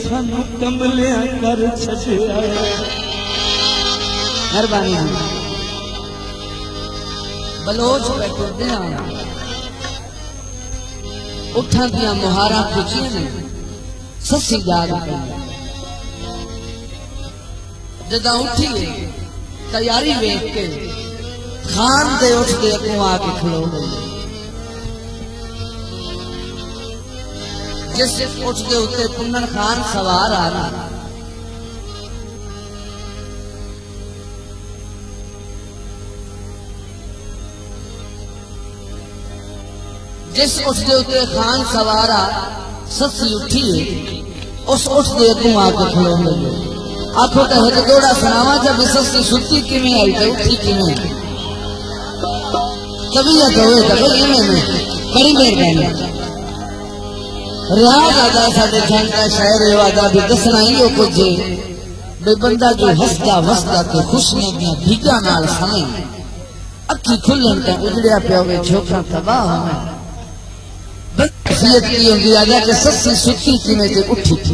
सानू कमलिया कर छड़िया। मेहरबानी बलोच बैठे उठा दिया मुहारा खुशियां ने ससी जाग पई। जदा उठी तैयारी वेख के खान दे उठते अगों आके खलो गई। जिस उठ के उत्ते कुंदन खान सवार आ रहा जिस उठ के उत्ते खान सवार आ ससी उठी उस उठ के अगों आके खलो गई। आखो तो एक जोड़ा सुनावा जब ससी सुती किमें आई तो उठी किमें तबीयत होए तो बड़ी मेहरबानी रियाज आदा साडे झंडा शायर वादा भी दसना ही हो कुछ बे बंदा जो हसदा वसदा के खुशियां दियां भीगा नाल समय अखी खुलन ते उजड़िया पिया होवे छोकरा तबाह होवे। बसियत की होंदी आदा के ससी सुती किमें ते उठी थी।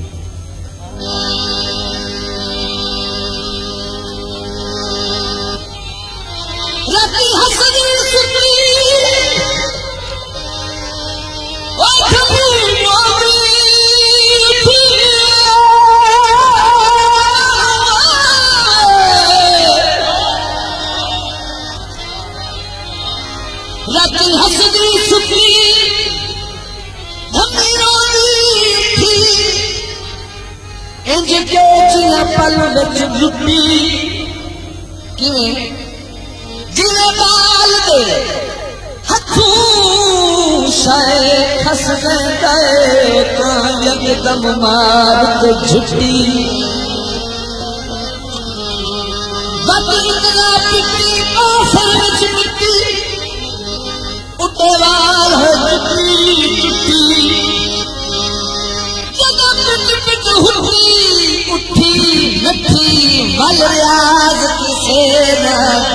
राती हसदी सुती ओ खबी मोमी राती हसदी सुती धमी रोदी थी इंज के जिया पल विच लुटी किवें जिले बाल दे हथों शाये खस गए तो यकदम मार के झुटी। बाकी इतना पिटी आसर में मिट्टी उठे वाल हो चुकी जगह पिट पिट हुटी उठी नठी वल रियाज किसे न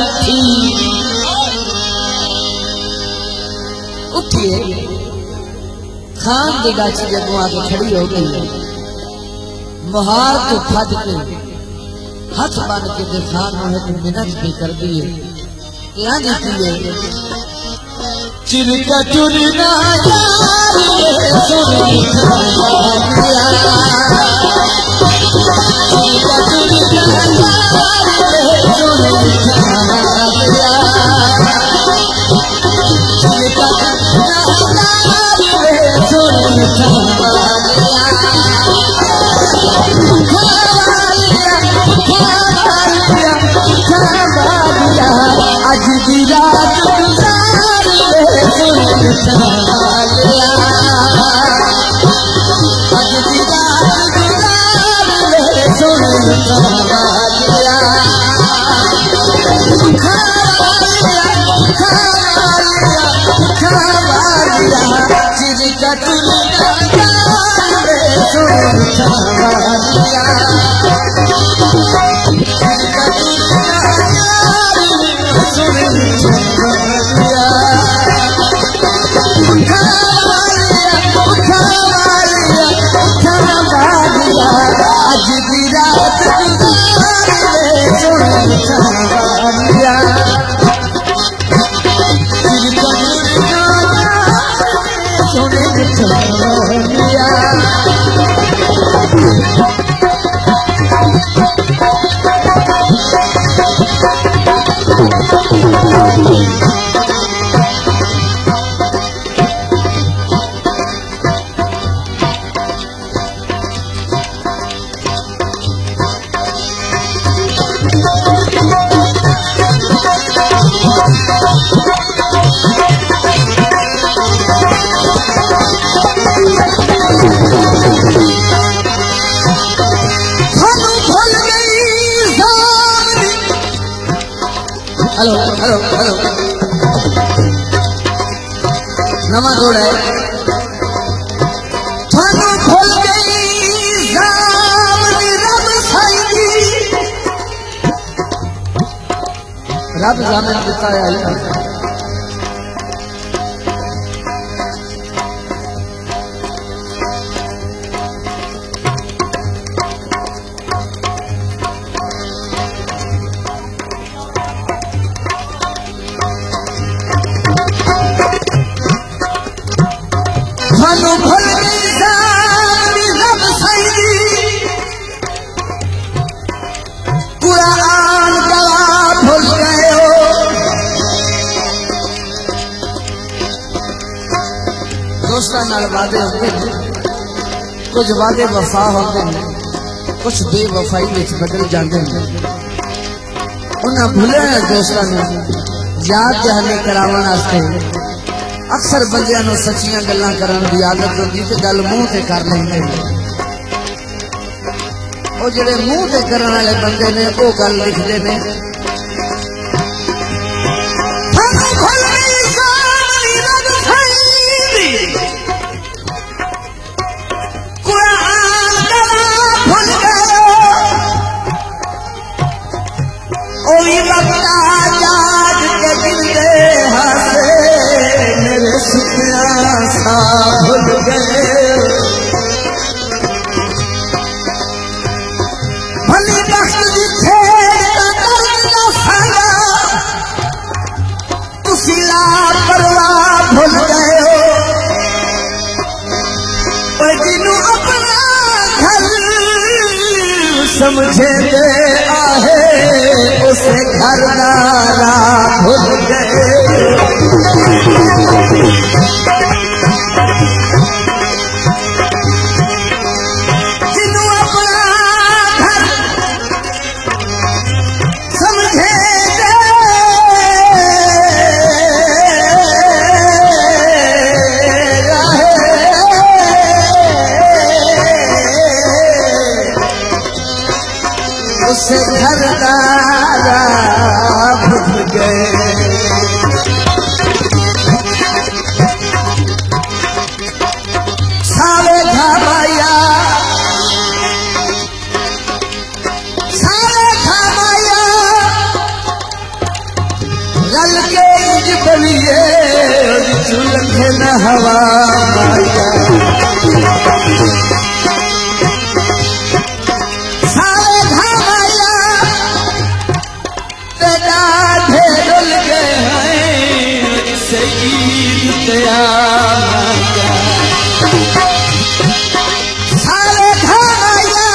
उठी खान की गाची जगों आके खड़ी हो गई। मुहार को फट के हाथ बन के खान एक मिनट भी कर दिए क्या देती है चिरका चुरना आज की रात हेलो हेलो हेलो नवा रोड है थानू खुल गई जामनी रब साईं रब जामन दिता है वादे होते हैं, कुछ वादे वफा होते हैं, कुछ बेवफाई विच बदल जाते हैं। उन्हें भुले दोस्तों ने याद दहानी करावन वास्ते अक्सर बंदियां नूं सच्चियां गल्लां करन दी आदत होंदी ते गल मूंह ते कर लैंदे ने। वो जिहड़े मूंह ते करन वाले बंदे ने वो गल लिखदे ने। समझे दे आहे उसे घरदारा भूल गए। जिन्हों अपना घर समझे दे उसे घरदारा भूल गए। सारे घामाया रल के इंज बलिए चुलखे न हवा माया। सारे घामाया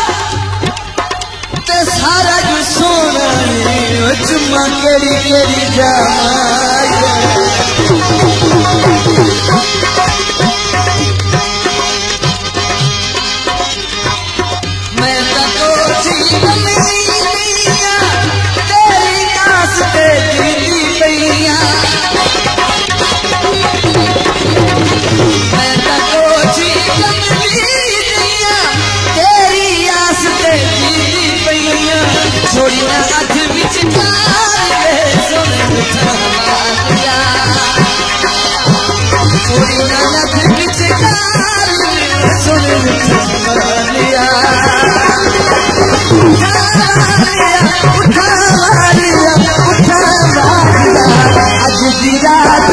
ते सारा जो सोना चुम्मा केरी केरी जाया। मैं तो जीवन लिया तेरी आस ते जीती पैया। मैं तो जीवन लिया तेरी आस ते जीती पैया। छोड़ी ना अध विच सोने मिठा मारिया। छोड़ी ना अध विच सोने मिठा मारिया। उठा मारिया अज दी रात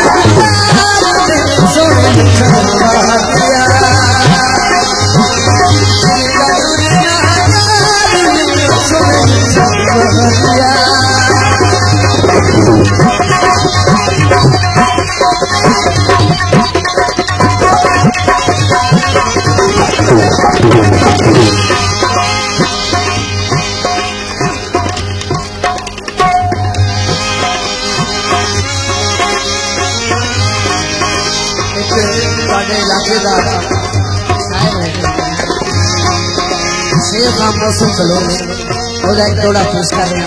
सोने मिठा मारिया। सोने मिठा मारिया। इलाके का शेर का मौसम चलो एक थोड़ा पेश कर रहे हैं।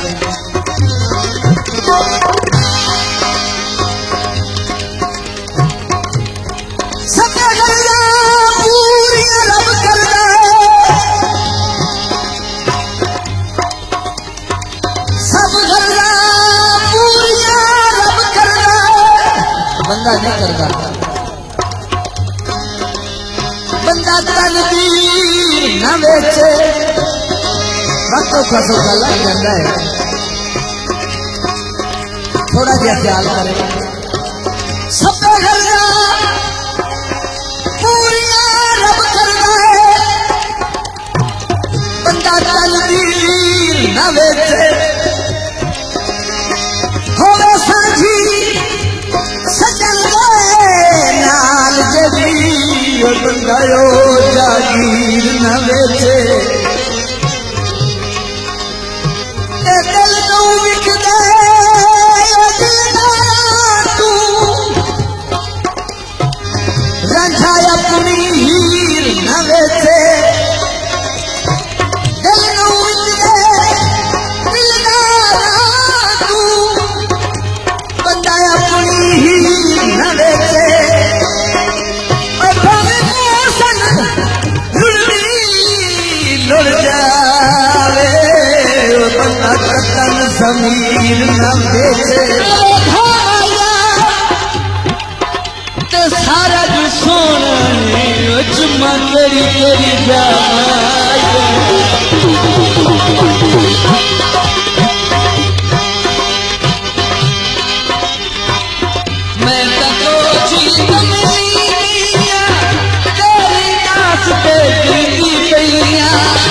बंदा नहीं करता, बंदा तनवीर न बेचे वक्तों का सोचा लग जाता है। थोड़ा क्या ख्याल करें सब करना पूरिया रब करना है। बंदा तनवीर न बेचे होवे साझी सजन नाल जदी बंदायो जागीर न बेचे। दिल तू विक दे तू रंझा वतन जमीर न बेचे ते सारा जो सोना चुम्मा करी करी जा मैं तको चीज तेरी आस पे गिरती पैया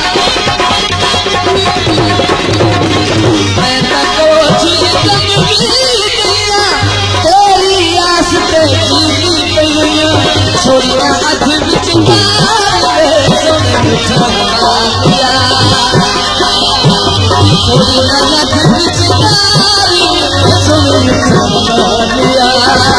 मैं तको चीज तेरी आस पे गिरती पैया छोड़िया हाथ बिच सोने बिछा दिया छोड़िया हाथ बिच सोने बिछा दिया